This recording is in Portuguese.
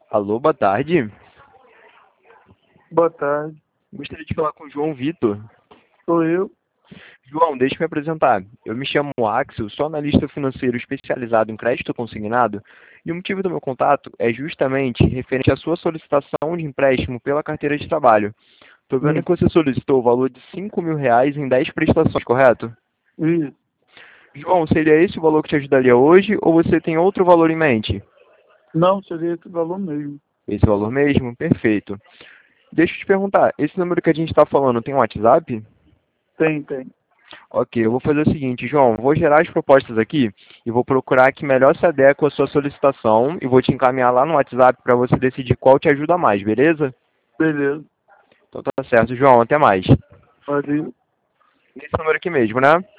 Alô, boa tarde. Boa tarde, Gostaria de falar com o João Vitor. sou eu. João, deixa eu me apresentar. Eu me chamo Axel, sou analista financeiro especializado em crédito consignado e o motivo do meu contato é justamente referente à sua solicitação de empréstimo pela carteira de trabalho. Estou vendo Isso, que você solicitou o valor de R$ 5.000 em 10 prestações, correto? isso. João, seria esse o valor que te ajudaria hoje ou você tem outro valor em mente? Não, seria esse valor mesmo. Esse valor mesmo? Perfeito. Deixa eu te perguntar, esse número que a gente está falando tem um WhatsApp? Tem. Ok, eu vou fazer o seguinte, João, vou gerar as propostas aqui e vou procurar que melhor se adequa à sua solicitação e vou te encaminhar lá no WhatsApp para você decidir qual te ajuda mais, beleza? Beleza. Então tá certo, João, até mais. Valeu. Nesse número aqui mesmo, né?